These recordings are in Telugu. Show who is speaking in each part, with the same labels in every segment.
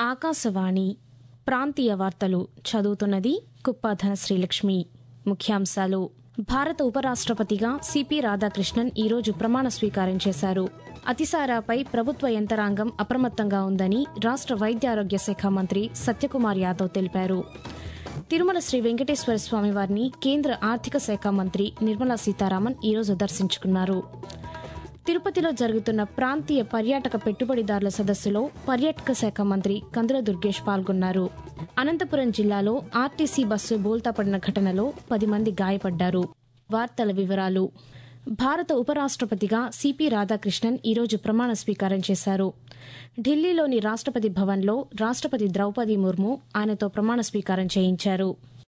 Speaker 1: ఆకాశవాణి ప్రాంతీయ వార్తలు చదువుతున్నది కుప్పాధన శ్రీలక్ష్మి. ముఖ్యాంశాలు. భారత ఉపరాష్ట్రపతిగా సిపి రాధాకృష్ణన్ ఈరోజు ప్రమాణ స్వీకారం చేశారు. అతిసారాపై ప్రభుత్వ యంత్రాంగం అప్రమత్తంగా ఉందని రాష్ట్ర వైద్యారోగ్య శాఖ మంత్రి సత్యకుమార్ యాదవ్ తెలిపారు. తిరుమల శ్రీ వెంకటేశ్వర స్వామివారిని కేంద్ర ఆర్థిక శాఖ మంత్రి నిర్మలా సీతారామన్ ఈరోజు దర్శించుకున్నారు. తిరుపతిలో జరుగుతున్న ప్రాంతీయ పర్యాటక పెట్టుబడిదారుల సదస్సులో పర్యాటక శాఖ మంత్రి కందుల దుర్గేష్ పాల్గొన్నారు. అనంతపురం జిల్లాలో ఆర్టీసీ బస్సు బోల్తాపడిన ఘటనలో 10 మంది గాయపడ్డారు. వార్తల వివరాలు. భారత ఉపరాష్ట్రపతిగా సిపి రాధాకృష్ణన్ ఈరోజు ప్రమాణ స్వీకారం చేశారు. ఢిల్లీలోని రాష్ట్రపతి భవన్లో రాష్ట్రపతి ద్రౌపది ముర్ము ఆయనతో ప్రమాణ స్వీకారం చేయించారు.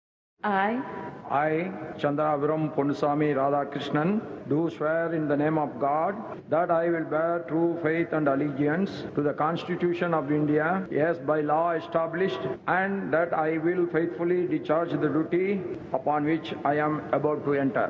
Speaker 2: I, Chandraviram Ponnusamy Radhakrishnan, do swear in the name of God that I will bear true faith and allegiance to the Constitution of India as by law established, and that I will faithfully discharge the duty upon which I am about to enter.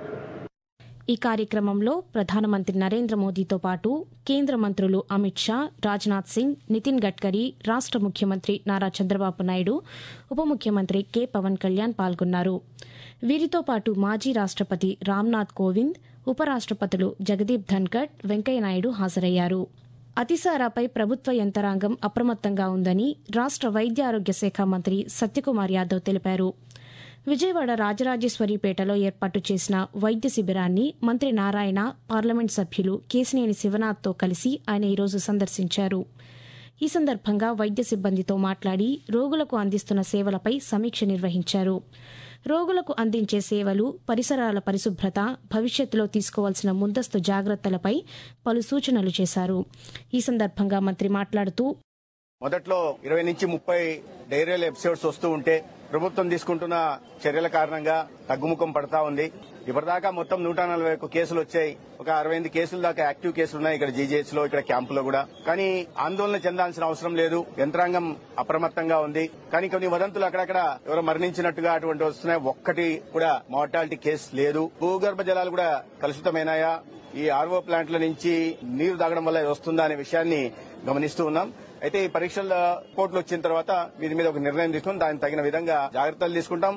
Speaker 1: ఈ కార్యక్రమంలో ప్రధానమంత్రి నరేంద్ర మోదీతో పాటు కేంద్ర మంత్రులు అమిత్ షా, రాజ్నాథ్ సింగ్, నితిన్ గడ్కరీ, రాష్ట్ర ముఖ్యమంత్రి నారా చంద్రబాబు నాయుడు, ఉప ముఖ్యమంత్రి కె పవన్ కళ్యాణ్ పాల్గొన్నారు. వీరితో పాటు మాజీ రాష్ట్రపతి రామ్నాథ్ కోవింద్, ఉపరాష్ట్రపతులు జగదీప్ ధన్కడ్, వెంకయ్యనాయుడు హాజరయ్యారు. అతిసారాపై ప్రభుత్వ యంత్రాంగం అప్రమత్తంగా ఉందని రాష్ట్ర వైద్యారోగ్య శాఖ మంత్రి సత్యకుమార్ యాదవ్ తెలిపారు. విజయవాడ రాజరాజేశ్వరిపేటలో ఏర్పాటు చేసిన వైద్య శిబిరాన్ని మంత్రి నారాయణ, పార్లమెంట్ సభ్యులు కేశినేని శివనాథ్తో కలిసి ఆయన ఈరోజు సందర్శించారు. ఈ సందర్భంగా వైద్య సిబ్బందితో మాట్లాడి రోగులకు అందిస్తున్న సేవలపై సమీక్ష నిర్వహించారు. రోగులకు అందించే సేవలు, పరిసరాల పరిశుభ్రత, భవిష్యత్తులో తీసుకోవాల్సిన ముందస్తు జాగ్రత్తలపై పలు సూచనలు చేశారు. ఈ సందర్భంగా మంత్రి మాట్లాడుతూ,
Speaker 3: మొదట్లో 20 నుంచి 30 డైరియల్ ఎపిసోడ్స్ వస్తూ ఉంటే ప్రభుత్వం తీసుకుంటున్న చర్యల కారణంగా తగ్గుముఖం పడతా ఉంది. ఇప్పటిదాకా మొత్తం 141 కేసులు వచ్చాయి. ఒక 65 కేసుల దాకా యాక్టివ్ కేసులు ఉన్నాయి ఇక్కడ జీజీహెచ్ లో, ఇక్కడ క్యాంపులో కూడా. కానీ ఆందోళన చెందాల్సిన అవసరం లేదు. యంత్రాంగం అప్రమత్తంగా ఉంది. కానీ కొన్ని వదంతులు అక్కడక్కడ ఎవరో మరణించినట్టుగా అటువంటి వస్తున్నాయి. ఒక్కటి కూడా మార్టాలిటీ కేసు లేదు. భూగర్భ జలాలు కూడా కలుషితమైనాయా, ఈ ఆర్ఓ ప్లాంట్ల నుంచి నీరు తాగడం వల్ల వస్తుందా అనే విషయాన్ని గమనిస్తూ ఉన్నాం. అయితే ఈ పరీక్షల రిపోర్టులు వచ్చిన తర్వాత వీరి మీద ఒక నిర్ణయం తీసుకుని దానికి తగిన విధంగా జాగ్రత్తలు తీసుకుంటాం.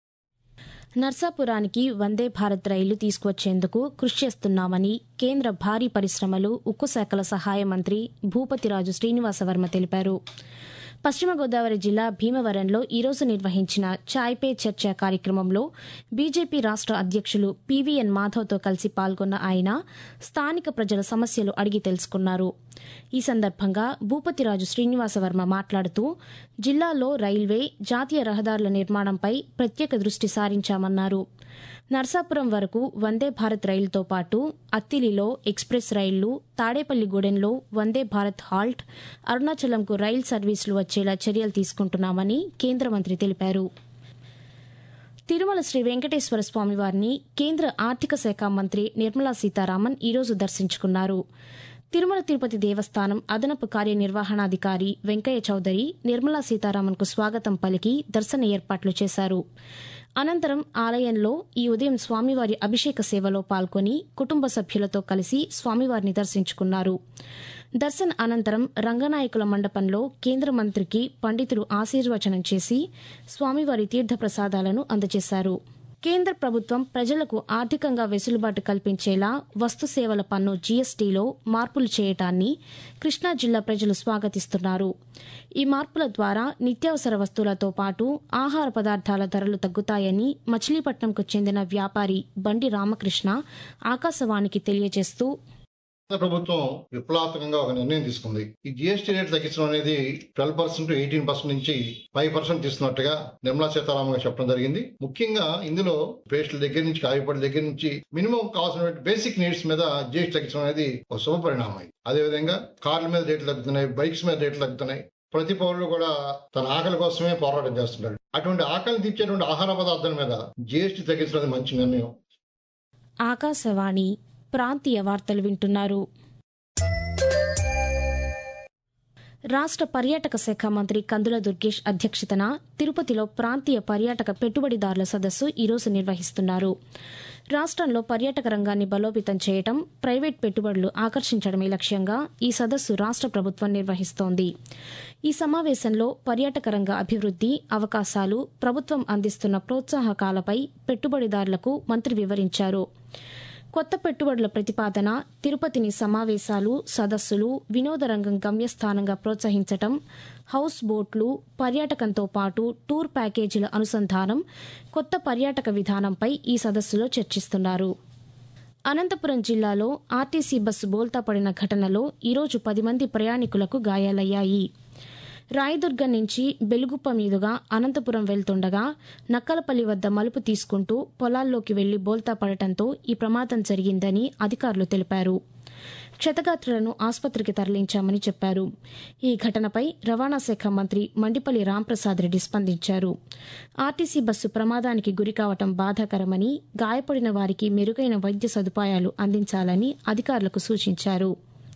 Speaker 1: నర్సాపురానికి వందే భారత్ రైలు తీసుకువచ్చేందుకు కృషి చేస్తున్నామని కేంద్ర భారీ పరిశ్రమలు, ఉక్కు శాఖల సహాయ మంత్రి భూపతిరాజు శ్రీనివాసవర్మ తెలిపారు. పశ్చిమ గోదావరి జిల్లా భీమవరంలో ఈరోజు నిర్వహించిన చాయ్ పే చర్చ కార్యక్రమంలో బీజేపీ రాష్ట్ర అధ్యక్షులు పీవీఎన్ మాధవ్తో కలిసి పాల్గొన్న ఆయన స్థానిక ప్రజల సమస్యలు అడిగి తెలుసుకున్నారు. ఈ సందర్భంగా భూపతిరాజు శ్రీనివాసవర్మ మాట్లాడుతూ, జిల్లాలో రైల్వే, జాతీయ రహదారుల నిర్మాణంపై ప్రత్యేక దృష్టి సారించామన్నారు. నర్సాపురం వరకు వందే భారత్ రైలుతో పాటు అత్తిలిలో ఎక్స్ప్రెస్ రైళ్లు, తాడేపల్లిగూడెంలో వందే భారత్ హాల్ట్, అరుణాచలంకు రైలు సర్వీసులు వచ్చేలా చర్యలు తీసుకుంటున్నామని కేంద్ర మంత్రి తెలిపారు. తిరుమల శ్రీ వెంకటేశ్వర స్వామివారిని కేంద్ర ఆర్థిక శాఖ మంత్రి నిర్మలా సీతారామన్ ఈరోజు దర్శించుకున్నారు. తిరుమల తిరుపతి దేవస్థానం అదనపు కార్యనిర్వహణాధికారి వెంకయ్య చౌదరి నిర్మలా సీతారామన్కు స్వాగతం పలికి దర్శన ఏర్పాట్లు చేశారు. అనంతరం ఆలయంలో ఈ ఉదయం స్వామివారి అభిషేక సేవలో పాల్గొని కుటుంబ సభ్యులతో కలిసి స్వామివారిని దర్శించుకున్నారు. దర్శన అనంతరం రంగనాయకుల మండపంలో కేంద్ర మంత్రికి పండితులు ఆశీర్వచనం చేసి స్వామివారి తీర్థప్రసాదాలను అందజేశారు. కేంద్ర ప్రభుత్వం ప్రజలకు ఆర్థికంగా వెసులుబాటు కల్పించేలా వస్తు సేవల పన్ను జీఎస్టీలో మార్పులు చేయటాన్ని కృష్ణా జిల్లా ప్రజలు స్వాగతిస్తున్నారు. ఈ మార్పుల ద్వారా నిత్యావసర వస్తువులతో పాటు ఆహార పదార్థాల ధరలు తగ్గుతాయని మచిలీపట్నంకు చెందిన వ్యాపారి బండి రామకృష్ణ ఆకాశవాణికి తెలియజేస్తూ,
Speaker 4: ప్రభుత్వం విప్లవాత్మకంగా ఒక నిర్ణయం తీసుకుంది. ఈ జీఎస్టీ రేట్ తగ్గించడం అనేది 12% 18% నుంచి 5% తీసుకున్నట్టుగా నిర్మలా సీతారామన్ గారు చెప్పడం జరిగింది. ముఖ్యంగా ఇందులో పేస్టుల దగ్గర నుంచి, కాయపడి దగ్గర నుంచి మినిమం కావాల్సిన బేసిక్ నీడ్స్ మీద జీఎస్టీ తగ్గించడం అనేది ఒక శుభ పరిణామం. అదేవిధంగా కార్ల మీద రేట్లు తగ్గుతున్నాయి, బైక్స్ మీద రేట్లు తగ్గుతున్నాయి. ప్రతి పౌరుడు కూడా తన ఆకలి కోసమే పోరాటం చేస్తున్నాడు. అటువంటి ఆకలిని తీర్చేటువంటి ఆహార పదార్థాల మీద జీఎస్టీ తగ్గించడం మంచి నిర్ణయం.
Speaker 1: ఆకాశవాణి ప్రాంతీయ వార్తలు వింటున్నారు. రాష్ట్ర పర్యాటక శాఖ మంత్రి కందుల దుర్గేష్ అధ్యక్షతన తిరుపతిలో ప్రాంతీయ పర్యాటక పెట్టుబడిదారుల సదస్సు ఈరోజు నిర్వహిస్తున్నారు. రాష్ట్రంలో పర్యాటక రంగాన్ని బలోపేతం చేయడం, ప్రైవేట్ పెట్టుబడులు ఆకర్షించడమే లక్ష్యంగా ఈ సదస్సు రాష్ట్ర ప్రభుత్వం నిర్వహిస్తోంది. ఈ సమావేశంలో పర్యాటక రంగ అభివృద్ది, అవకాశాలు, ప్రభుత్వం అందిస్తున్న ప్రోత్సాహకాలపై పెట్టుబడిదారులకు మంత్రి వివరించారు. కొత్త పెట్టుబడుల ప్రతిపాదన, తిరుపతిని సమావేశాలు, సదస్సులు, వినోద రంగం గమ్యస్థానంగా ప్రోత్సహించటం, హౌస్ బోట్లు, పర్యాటకంతో పాటు టూర్ ప్యాకేజీల అనుసంధానం, కొత్త పర్యాటక విధానంపై ఈ సదస్సులో చర్చిస్తున్నారు. అనంతపురం జిల్లాలో ఆర్టీసీ బస్సు బోల్తా పడిన ఘటనలో ఈరోజు 10 మంది ప్రయాణికులకు గాయాలయ్యాయి. రాయదుర్గం నుంచి బెలుగుప్ప మీదుగా అనంతపురం వెళ్తుండగా నక్కలపల్లి వద్ద మలుపు తీసుకుంటూ పొలాల్లోకి వెళ్లి బోల్తా పడటంతో ఈ ప్రమాదం జరిగిందని అధికారులు తెలిపారు. క్షతగాత్రులను ఆసుపత్రికి తరలించామని చెప్పారు. ఈ ఘటనపై రవాణా శాఖ మంత్రి మండిపల్లి రాంప్రసాద్ రెడ్డి స్పందించారు. ఆర్టీసీ బస్సు ప్రమాదానికి గురికావటం బాధాకరమని, గాయపడిన వారికి మెరుగైన వైద్య సదుపాయాలు అందించాలని అధికారులకు సూచించారు.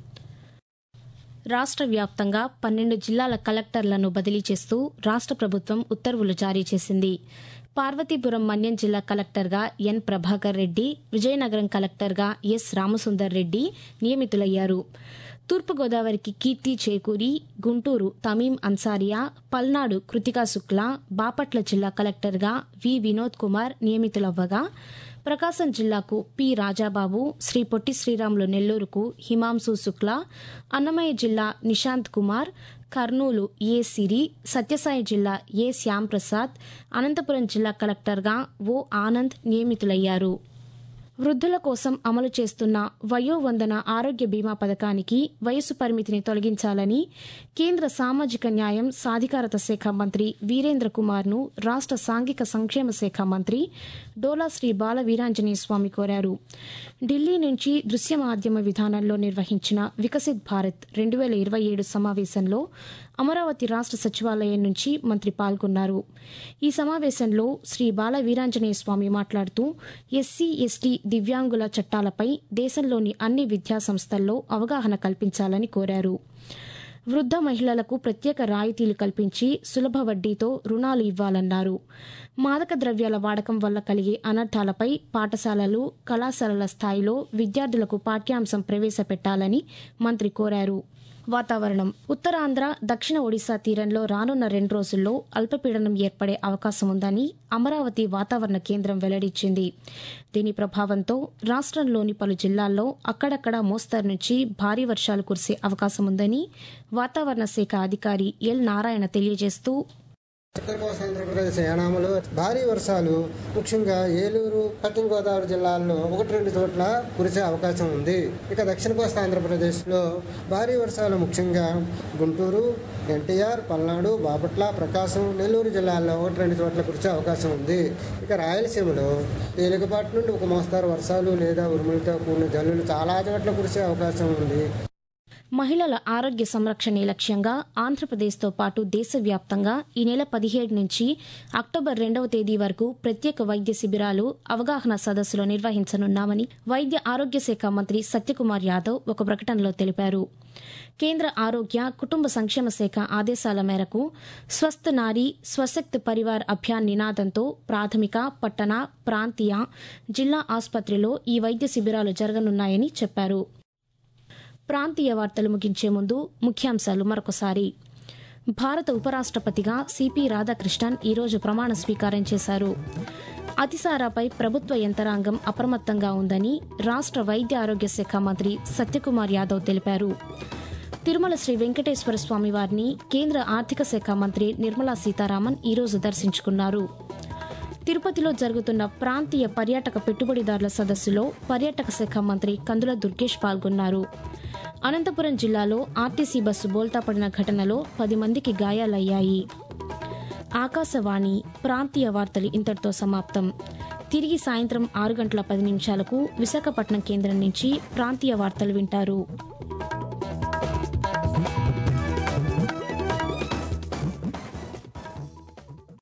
Speaker 1: రాష్ట్ర వ్యాప్తంగా 12 జిల్లాల కలెక్టర్లను బదిలీ చేస్తూ రాష్ట్ర ప్రభుత్వం ఉత్తర్వులు జారీ చేసింది. పార్వతీపురం మన్యం జిల్లా కలెక్టర్గా ఎన్ ప్రభాకర్ రెడ్డి, విజయనగరం కలెక్టర్గా ఎస్ రామసుందర్ రెడ్డి నియమితులయ్యారు. తూర్పుగోదావరికి కీర్తి చేకూరి, గుంటూరు తమీం అన్సారియా, పల్నాడు కృతికా శుక్లా, బాపట్ల జిల్లా కలెక్టర్గా వి వినోద్ కుమార్ నియమితులవ్వగా, ప్రకాశం జిల్లాకు పి రాజాబాబు, శ్రీ పొట్టి శ్రీరాములు నెల్లూరుకు హిమాంశు శుక్లా, అన్నమయ్య జిల్లా నిశాంత్ కుమార్, కర్నూలు ఏ సిరి, సత్యసాయి జిల్లా ఏ శ్యాంప్రసాద్, అనంతపురం జిల్లా కలెక్టర్గా ఓ ఆనంద్ నియమితులయ్యారు. వృద్ధుల కోసం అమలు చేస్తున్న వయోవందన ఆరోగ్య బీమా పథకానికి వయసు పరిమితిని తొలగించాలని కేంద్ర సామాజిక న్యాయం, సాధికారత శాఖ మంత్రి వీరేంద్ర కుమార్ను రాష్ట్ర సాంఘిక సంక్షేమ శాఖ మంత్రి డోలా శ్రీ బాల వీరాంజనేయ స్వామి కోరారు. ఢిల్లీ నుంచి దృశ్య మాధ్యమ విధానంలో నిర్వహించిన వికసిత్ భారత్ 2027 సమావేశంలో అమరావతి రాష్ట్ర సచివాలయం నుంచి మంత్రి పాల్గొన్నారు. ఈ సమావేశంలో శ్రీ బాల వీరాంజనేయ స్వామి మాట్లాడుతూ ఎస్సీ, ఎస్టీ, దివ్యాంగుల చట్టాలపై దేశంలోని అన్ని విద్యా సంస్థల్లో అవగాహన కల్పించాలని కోరారు. వృద్ధ మహిళలకు ప్రత్యేక రాయితీలు కల్పించి సులభ వడ్డీతో రుణాలు ఇవ్వాలన్నారు. మాదక ద్రవ్యాల వాడకం వల్ల కలిగే అనర్థాలపై పాఠశాలలు, కళాశాలల స్థాయిలో విద్యార్థులకు పాఠ్యాంశం ప్రవేశపెట్టాలని మంత్రి కోరారు. వాతావరణం. ఉత్తరాంధ్ర, దక్షిణ ఒడిశా తీరంలో రానున్న 2 రోజుల్లో అల్పపీడనం ఏర్పడే అవకాశం ఉందని అమరావతి వాతావరణ కేంద్రం వెల్లడించింది. దీని ప్రభావంతో రాష్ట్రంలోని పలు జిల్లాల్లో అక్కడక్కడ మోస్తరు నుంచి భారీ వర్షాలు కురిసే అవకాశం ఉందని వాతావరణ శాఖ అధికారి ఎల్ నారాయణ తెలియజేస్తూ,
Speaker 5: ఉత్తర కోస్తా ఆంధ్రప్రదేశ్ యానాములో భారీ వర్షాలు ముఖ్యంగా ఏలూరు, పశ్చిమ గోదావరి జిల్లాల్లో 1-2 చోట్ల కురిసే అవకాశం ఉంది. ఇక దక్షిణ కోస్తా ఆంధ్రప్రదేశ్లో భారీ వర్షాలు ముఖ్యంగా గుంటూరు, ఎన్టీఆర్, పల్నాడు, బాపట్ల, ప్రకాశం, నెల్లూరు జిల్లాల్లో 1-2 చోట్ల కురిసే అవకాశం ఉంది. ఇక రాయలసీమలో తేలికపాటి నుండి ఒక మోస్తారు వర్షాలు లేదా ఉరుములతో కూడిన జల్లులు చాలా చోట్ల కురిసే అవకాశం ఉంది.
Speaker 1: మహిళల ఆరోగ్య సంరక్షణే లక్ష్యంగా ఆంధ్రప్రదేశ్తో పాటు దేశవ్యాప్తంగా ఈ నెల 17 నుంచి అక్టోబర్ 2వ తేదీ వరకు ప్రత్యేక వైద్య శిబిరాలు, అవగాహన సదస్సులు నిర్వహించనున్నామని వైద్య ఆరోగ్య శాఖ మంత్రి సత్యకుమార్ యాదవ్ ఒక ప్రకటనలో తెలిపారు. కేంద్ర ఆరోగ్య, కుటుంబ సంక్షేమ శాఖ ఆదేశాల మేరకు స్వస్థ్ నారీ స్వశక్త్ పరివార్ అభియాన్ నినాదంతో ప్రాథమిక, పట్టణ, ప్రాంతీయ, జిల్లా ఆసుపత్రిలో ఈ వైద్య శిబిరాలు జరగనున్నాయని చెప్పారు. ప్రాంతీయ వార్తలు ముగించే ముందు ముఖ్యాంశాలు మరొకసారి. భారత ఉపరాష్ట్రపతిగా సిపి రాధాకృష్ణన్ ఈరోజు ప్రమాణ స్వీకారం చేశారు. అతిసారాపై ప్రభుత్వ యంత్రాంగం అప్రమత్తంగా ఉందని రాష్ట్ర వైద్య ఆరోగ్య శాఖ మంత్రి సత్యకుమార్ యాదవ్ తెలిపారు. తిరుమల శ్రీ వెంకటేశ్వర స్వామి వారిని కేంద్ర ఆర్థిక శాఖ మంత్రి నిర్మలా సీతారామన్ ఈరోజు దర్శించుకున్నారు. తిరుపతిలో జరుగుతున్న ప్రాంతీయ పర్యాటక పెట్టుబడిదారుల సదస్సులో పర్యాటక శాఖ మంత్రి కందుల దుర్గేష్ పాల్గొన్నారు. అనంతపురం జిల్లాలో ఆర్టీసీ బస్సు బోల్తా పడిన ఘటనలో 10 మందికి గాయాలయ్యాయి. ఆకాశవాణి ప్రాంతీయ వార్తలు ఇంతటితో సమాప్తం. తిరిగి సాయంత్రం 6 గంటల 10 నిమిషాలకు విశాఖపట్నం కేంద్రం నుంచి ప్రాంతీయ వార్తలు వింటారు.